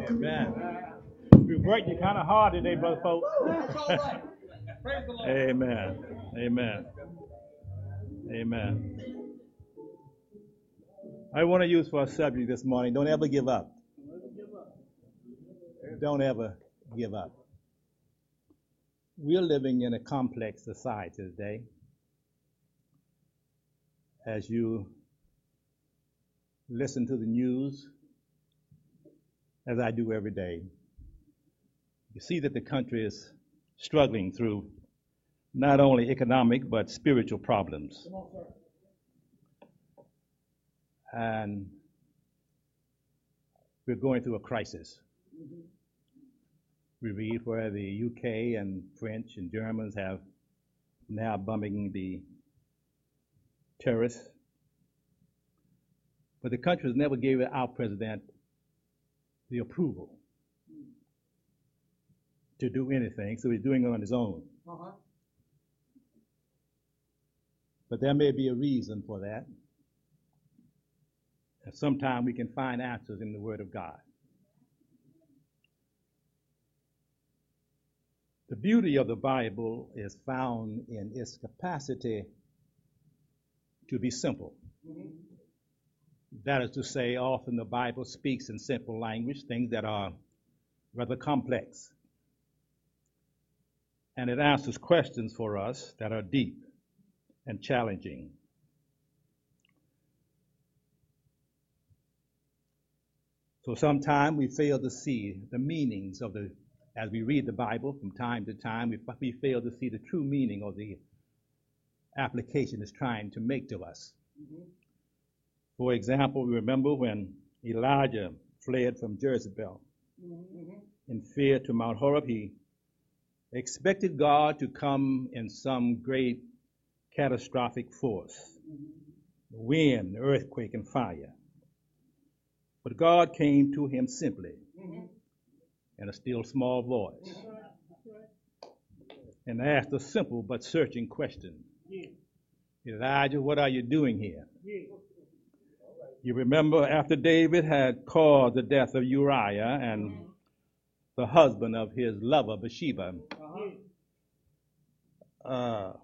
Amen. We worked you kind of hard today, brother folks. That's all right. Praise the Lord. Amen. Amen. Amen. I want to use for a subject this morning, don't ever give up. Don't ever give up. We're living in a complex society today. As you listen to the news, as I do every day, you see that the country is struggling through not only economic but spiritual problems. And we're going through a crisis. We read where the UK and French and Germans have now bombing the terrorists. But the country has never gave our president the approval to do anything, so he's doing it on his own. But there may be a reason for that. And sometimes we can find answers in the Word of God. The beauty of the Bible is found in its capacity to be simple. That is to say, often the Bible speaks in simple language, things that are rather complex. And it answers questions for us that are deep and challenging. So sometimes we fail to see the meanings of as we read the Bible from time to time, we fail to see the true meaning of the application it's trying to make to us. For example, we remember when Elijah fled from Jezebel in fear to Mount Horeb, he expected God to come in some great catastrophic force, wind, earthquake, and fire. But God came to him simply in a still small voice and asked a simple but searching question. Elijah, what are you doing here? You remember after David had caused the death of Uriah and the husband of his lover Bathsheba, the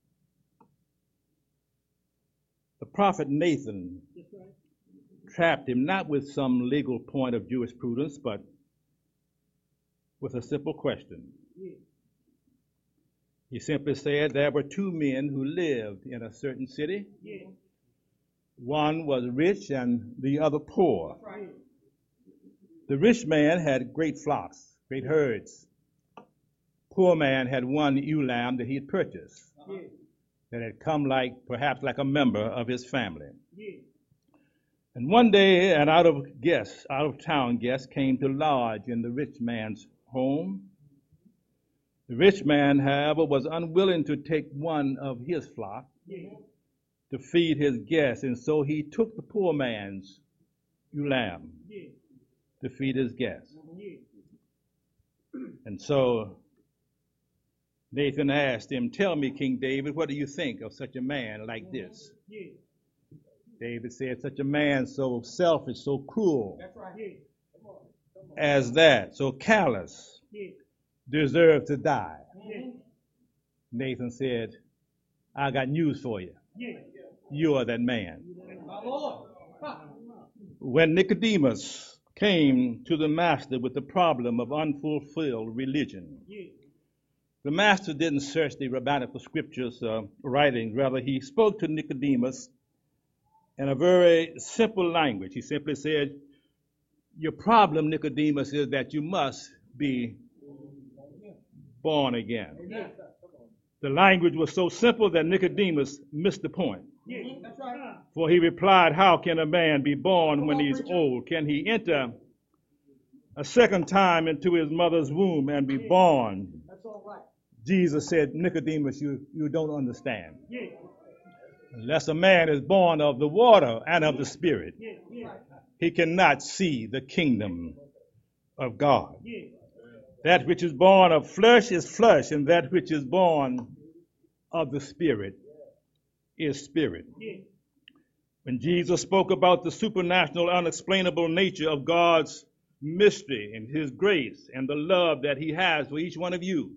prophet Nathan trapped him not with some legal point of jurisprudence, but with a simple question. He simply said there were two men who lived in a certain city. One was rich and the other poor. The rich man had great flocks, great herds. Poor man had one ewe lamb that he had purchased that had come perhaps like a member of his family. And one day an out-of-town guest came to lodge in the rich man's home. The rich man, however, was unwilling to take one of his flock to feed his guests, and so he took the poor man's ewe lamb to feed his guests. And so Nathan asked him, "Tell me, King David, what do you think of such a man like this?" David said, "Such a man so selfish, so cruel as that, so callous, deserves to die." Nathan said, "I got news for you. You are that man." When Nicodemus came to the master with the problem of unfulfilled religion, the master didn't search the rabbinical scriptures writings. Rather, he spoke to Nicodemus in a very simple language. He simply said, "Your problem, Nicodemus, is that you must be born again." The language was so simple that Nicodemus missed the point. For he replied, "How can a man be born when he's old? Can he enter a second time into his mother's womb and be born?" Jesus said, "Nicodemus, you don't understand. Unless a man is born of the water and of the Spirit, he cannot see the kingdom of God. That which is born of flesh is flesh, and that which is born of the Spirit is spirit." When Jesus spoke about the supernatural, unexplainable nature of God's mystery and his grace and the love that he has for each one of you.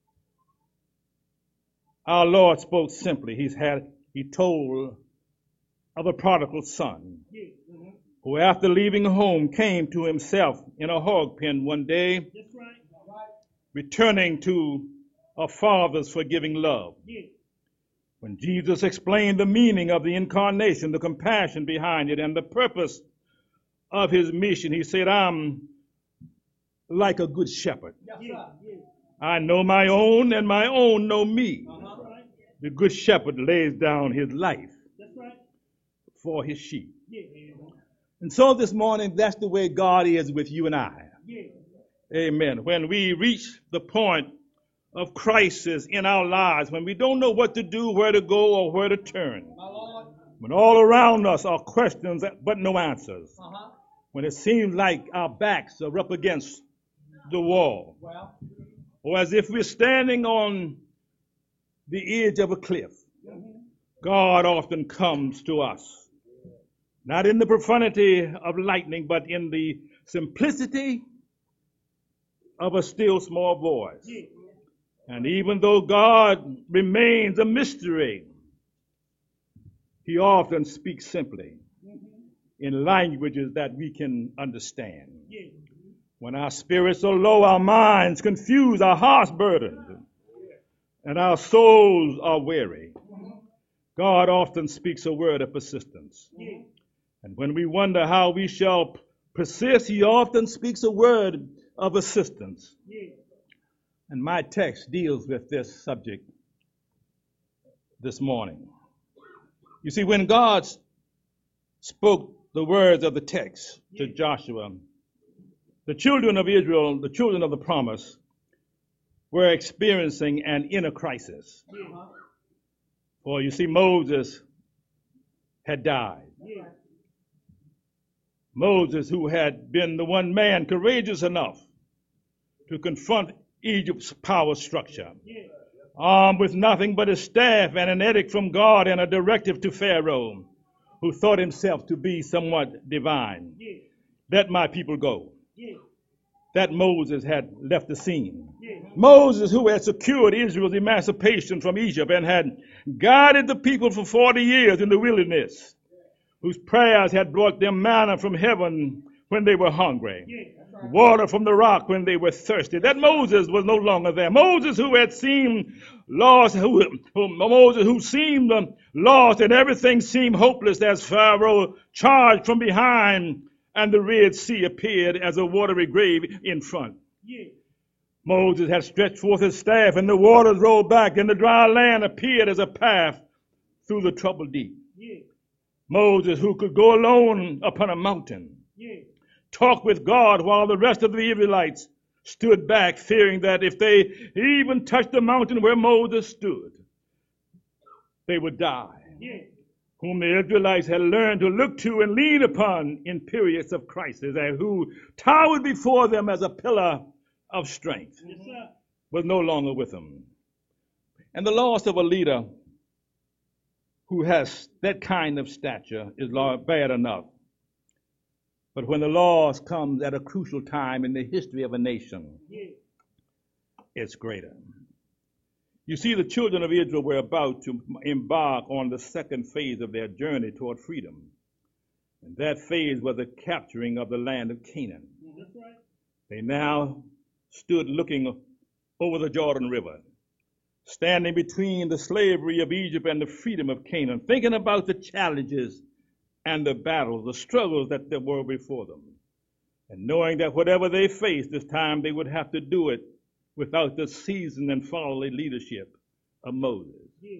Our Lord spoke simply. He told of a prodigal son who, after leaving home, came to himself in a hog pen one day, returning to a father's forgiving love. When Jesus explained the meaning of the incarnation, the compassion behind it, and the purpose of his mission, he said, I'm like a good shepherd. I know my own, and my own know me. The good shepherd lays down his life for his sheep. And so this morning, that's the way God is with you and I. Amen. When we reach the point of crisis in our lives, when we don't know what to do, where to go, or where to turn, when all around us are questions but no answers, when it seems like our backs are up against the wall, or as if we're standing on the edge of a cliff, God often comes to us, not in the profundity of lightning, but in the simplicity of a still small voice. And even though God remains a mystery, he often speaks simply in languages that we can understand. When our spirits are low, our minds confused, our hearts burdened, and our souls are weary, God often speaks a word of persistence. And when we wonder how we shall persist, he often speaks a word of assistance. And my text deals with this subject this morning. You see, when God spoke the words of the text to Joshua, the children of Israel, the children of the promise, were experiencing an inner crisis. For you see, Moses had died. Moses, who had been the one man courageous enough to confront Egypt's power structure, armed with nothing but a staff and an edict from God and a directive to Pharaoh, who thought himself to be somewhat divine. Let my people go. That Moses had left the scene. Moses, who had secured Israel's emancipation from Egypt and had guided the people for 40 years in the wilderness, whose prayers had brought them manna from heaven when they were hungry, water from the rock when they were thirsty. That Moses was no longer there. Moses, who had seemed lost, Moses, who seemed lost, and everything seemed hopeless as Pharaoh charged from behind, and the Red Sea appeared as a watery grave in front. Moses had stretched forth his staff, and the waters rolled back, and the dry land appeared as a path through the troubled deep. Moses, who could go alone upon a mountain, talk with God while the rest of the Israelites stood back, fearing that if they even touched the mountain where Moses stood, they would die. Whom the Israelites had learned to look to and lean upon in periods of crisis, and who towered before them as a pillar of strength, was no longer with them. And the loss of a leader who has that kind of stature is bad enough. But when the loss comes at a crucial time in the history of a nation, it's greater. You see, the children of Israel were about to embark on the second phase of their journey toward freedom. And that phase was the capturing of the land of Canaan. They now stood looking over the Jordan River, standing between the slavery of Egypt and the freedom of Canaan, thinking about the challenges and the battles, the struggles that there were before them, and knowing that whatever they faced this time, they would have to do it without the seasoned and fatherly leadership of Moses.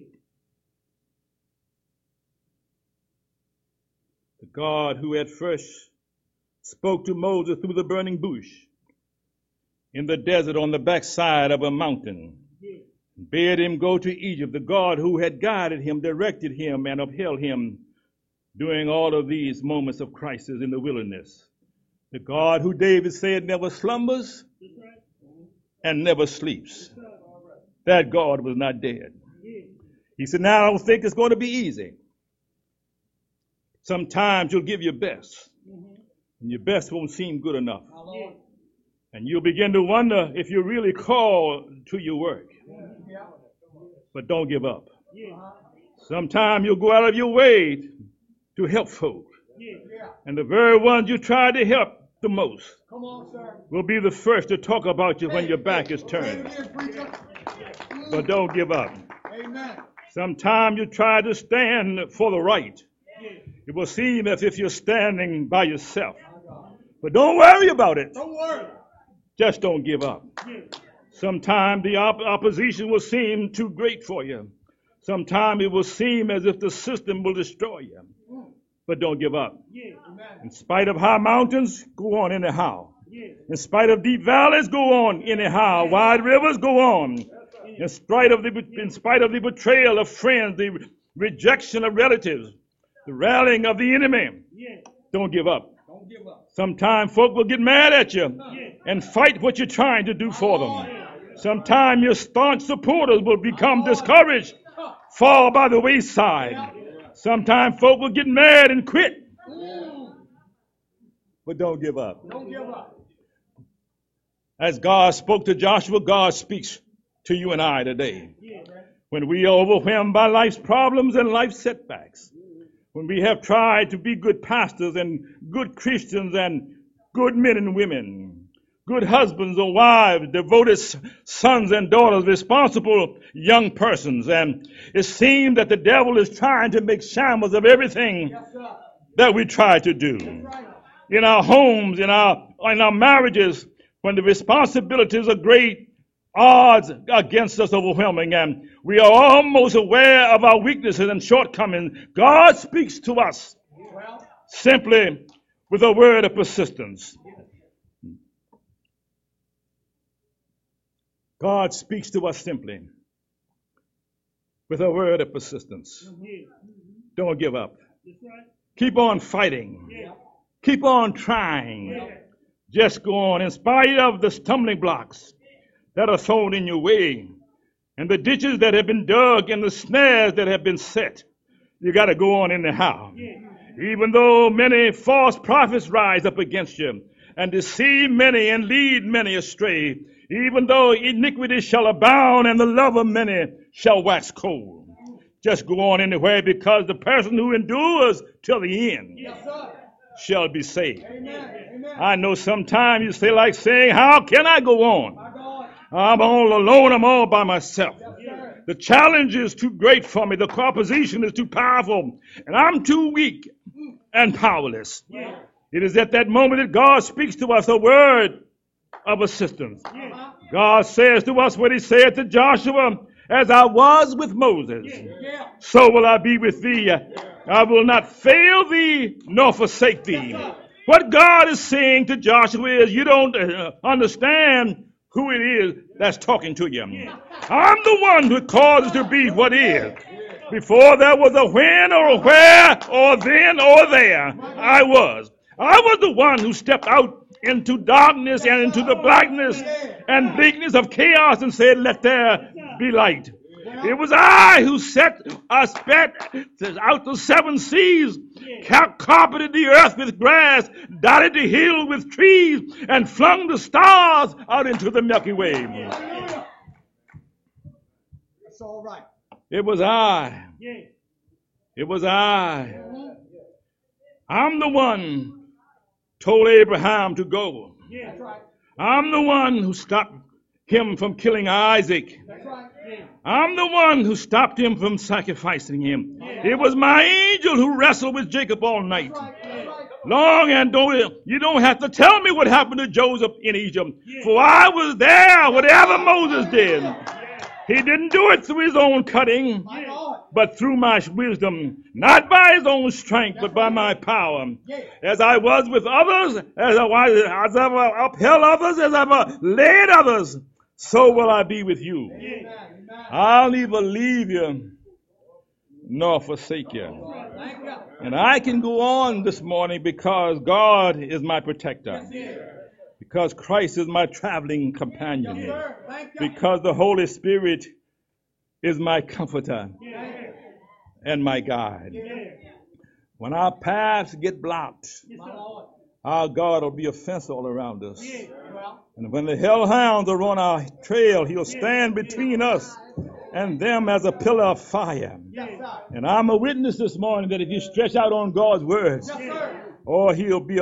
The God who at first spoke to Moses through the burning bush in the desert on the backside of a mountain, bade him go to Egypt, the God who had guided him, directed him, and upheld him during all of these moments of crisis in the wilderness. The God who David said never slumbers and never sleeps. That God was not dead. He said, now I don't think it's going to be easy. Sometimes you'll give your best, and your best won't seem good enough. Lord. And you'll begin to wonder if you're really called to your work. Yeah. But don't give up. Uh-huh. Sometime you'll go out of your way to help folk. Yeah. And the very ones you try to help the most Come on, sir. will be the first to talk about you when your back is turned. But don't give up. Amen. Sometime you try to stand for the right. It will seem as if you're standing by yourself. But don't worry about it. Don't worry. Just don't give up. Sometime the opposition will seem too great for you. Sometime it will seem as if the system will destroy you. But don't give up. In spite of high mountains, go on anyhow. In spite of deep valleys, go on anyhow. Wide rivers, go on. In spite of the betrayal of friends, the rejection of relatives, the rallying of the enemy, don't give up. Don't give up. Sometimes folk will get mad at you and fight what you're trying to do for them. Sometimes your staunch supporters will become discouraged, fall by the wayside. Sometimes folk will get mad and quit. But don't give up. Don't give up. As God spoke to Joshua, God speaks to you and I today. When we are overwhelmed by life's problems and life's setbacks, when we have tried to be good pastors and good Christians and good men and women, good husbands or wives, devoted sons and daughters, responsible young persons, and it seems that the devil is trying to make shambles of everything Yes, sir. that we try to do. Right. In our homes, in our marriages, when the responsibilities are great, odds against us overwhelming, and we are almost aware of our weaknesses and shortcomings, God speaks to us Well, simply with a word of persistence. God speaks to us simply with a word of persistence. Don't give up. Keep on fighting. Keep on trying. Just go on in spite of the stumbling blocks that are thrown in your way and the ditches that have been dug and the snares that have been set. You got to go on anyhow. Even though many false prophets rise up against you and deceive many and lead many astray, even though iniquity shall abound and the love of many shall wax cold. Just go on anyway, because the person who endures till the end yes, sir. shall be saved. Amen. Amen. I know sometimes you say like saying, how can I go on? My God. I'm all alone. I'm all by myself. Yes, sir. The challenge is too great for me. The opposition is too powerful. And I'm too weak and powerless. Yeah. It is at that moment that God speaks to us a word of assistance. Uh-huh. God says to us what he said to Joshua, as I was with Moses, Yeah. so will I be with thee. I will not fail thee nor forsake thee. What God is saying to Joshua is, you don't understand who it is that's talking to you. I'm the one who causes to be what is. Before there was a when or a where or then or there, I was. I was the one who stepped out into darkness and into the blackness and bleakness of chaos and said, let there be light. It was I who spat out the seven seas, carpeted the earth with grass, dotted the hill with trees, and flung the stars out into the Milky Way. That's all right. It was I. It was I. I'm the one told Abraham to go. That's right. I'm the one who stopped him from killing Isaac. That's right. I'm the one who stopped him from sacrificing him. It was my angel who wrestled with Jacob all night. That's right. Long, and you don't have to tell me what happened to Joseph in Egypt, for I was there, whatever Moses did. He didn't do it through his own cutting, My God. but through my wisdom, not by his own strength, but by my power. As I was with others, as I upheld others, as I led others, so will I be with you. Amen. I'll neither leave you nor forsake you. Thank you. And I can go on this morning because God is my protector, because Christ is my traveling companion, Yes, sir. Thank you. because the Holy Spirit is my comforter and my guide. When our paths get blocked, My Lord. Our God will be a fence all around us. Well, And when the hellhounds are on our trail, he'll stand between us and them as a pillar of fire. yes, sir. And I'm a witness this morning that if you stretch out on God's words, Yes, sir. oh,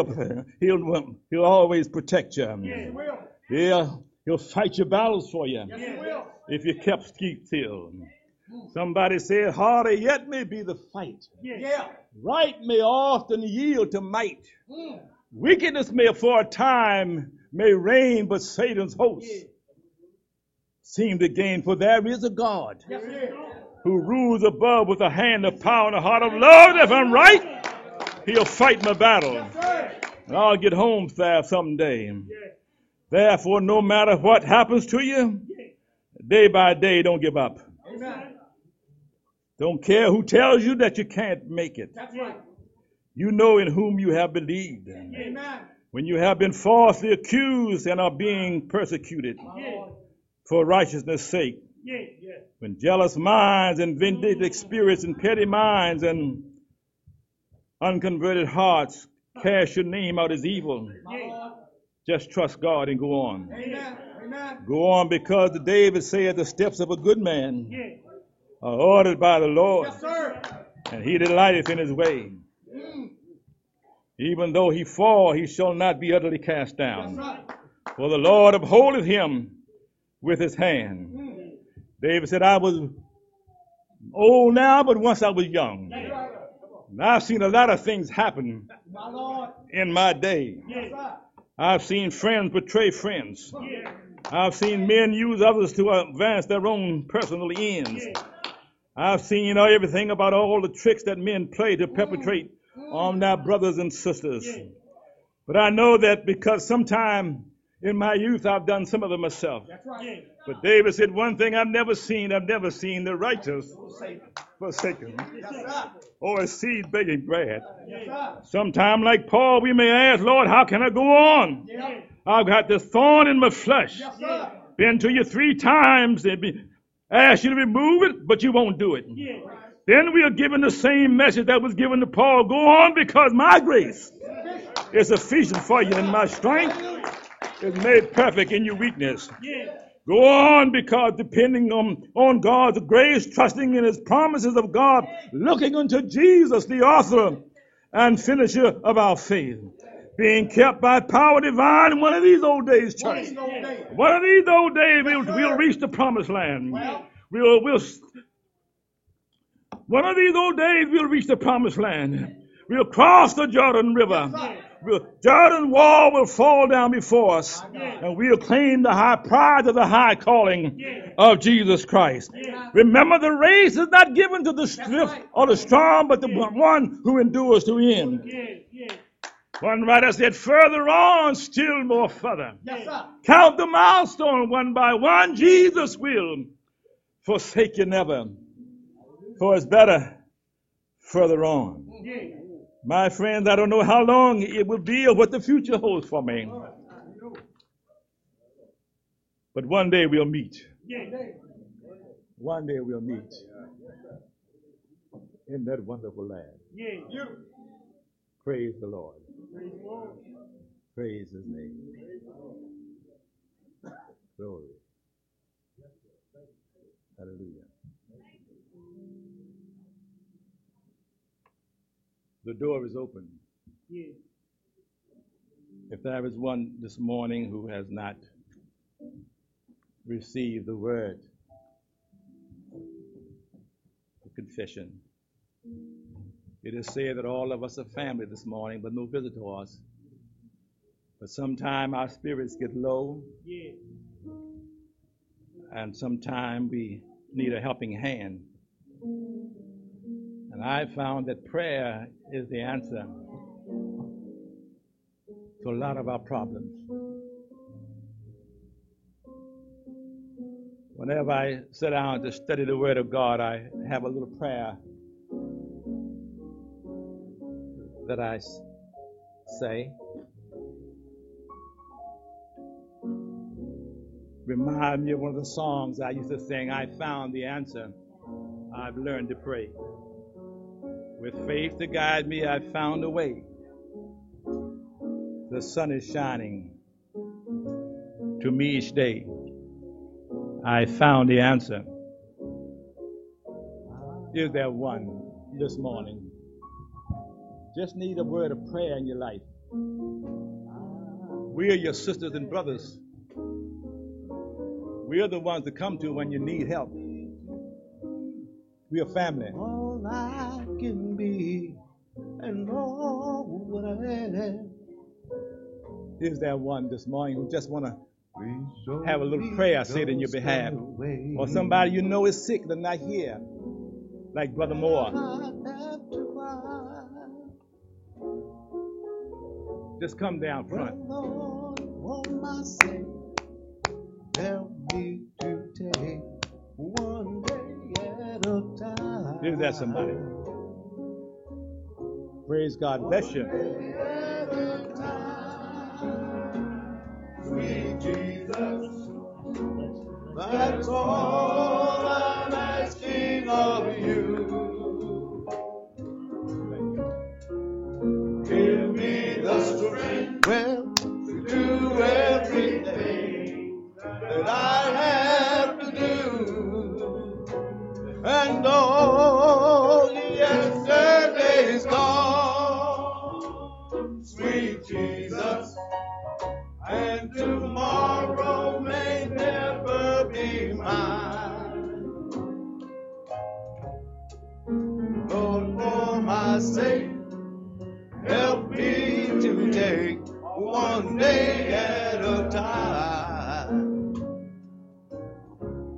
he'll always protect you. Yes, he will. Yeah, he'll fight your battles for you Yes, he will. if you kept still. Somebody said, harder yet may be the fight. Yeah. Right may often yield to might. Mm. Wickedness may for a time may reign, but Satan's hosts seem to gain. For there is a God Yes, he is. who rules above with a hand of power and a heart of love. If I'm right, he'll fight my battle. Yes, sir. And I'll get home there someday. Therefore, no matter what happens to you, day by day, don't give up. Amen. Don't care who tells you that you can't make it. That's right. You know in whom you have believed. Amen. When you have been falsely accused and are being persecuted My Lord. for righteousness' sake. When jealous minds and vindictive spirits and petty minds and unconverted hearts cast your name out as evil, My Lord. just trust God and go on. Amen. Amen. Go on, because David said the steps of a good man are ordered by the Lord, Yes, sir. and he delighteth in his way. Mm. Even though he fall, he shall not be utterly cast That's down. right. For the Lord upholdeth him with his hand. Mm. David said, I was old now, but once I was young. That's right. And I've seen a lot of things happen My Lord. in my day. Yes, sir. I've seen friends betray friends. I've seen men use others to advance their own personal ends. I've seen everything about all the tricks that men play to perpetrate on their brothers and sisters. But I know that because sometime in my youth I've done some of them myself. That's right. But David said, one thing I've never seen the righteous forsaken, Yes, sir. or a seed begging bread. Yes, sir. Sometime like Paul, we may ask, Lord, how can I go on? Yeah. I've got this thorn in my flesh. Yes, sir. Been to you 3 times and asked you to remove it, but you won't do it. Then we are given the same message that was given to Paul. Go on, because my grace is sufficient for you, and my strength is made perfect in your weakness. Go on, because depending on God's grace, trusting in his promises of God, looking unto Jesus, the author and finisher of our faith, being kept by power divine. One of these old days, church, one of these old days, we'll reach the promised land. One of these old days, we'll reach the promised land. We'll cross the Jordan River. Jordan wall will fall down before us, and we'll claim the high prize of the high calling of Jesus Christ. Remember, the race is not given to the swift or the strong, but the one who endures to the end. One writer said, further on, still more further. Yes, sir. Count the milestone one by one. Jesus will forsake you never, for it's better further on. My friends, I don't know how long it will be or what the future holds for me. But one day we'll meet. One day we'll meet in that wonderful land. Praise the Lord. Praise his name. Glory. Hallelujah. The door is open. If there is one this morning who has not received the word of confession, it is said that all of us are family this morning, but no visitors. But sometime our spirits get low, and sometime we need a helping hand. And I found that prayer is the answer to a lot of our problems. Whenever I sit down to study the Word of God, I have a little prayer that I say. Remind me of one of the songs I used to sing. I found the answer. I've learned to pray. With faith to guide me, I've found a way. the sun is shining to me each day. I found the answer. Is there one this morning? Just need a word of prayer in your life. We are your sisters and brothers. We are the ones to come to when you need help. We are family. All I can be and all what I am. Is there one this morning who just want to have a little prayer said in your behalf? Or somebody you know is sick, they're not here, like Brother Moore. Just come down front. Help me to take one day at a time. Is that somebody? Praise God. Bless you. Sweet Jesus, that's all I'm asking of you. Give me the strength to do everything that I have to do. And all yesterday's gone, sweet Jesus, and tomorrow may never be mine. Lord, for my sake, help me to take one day at a time.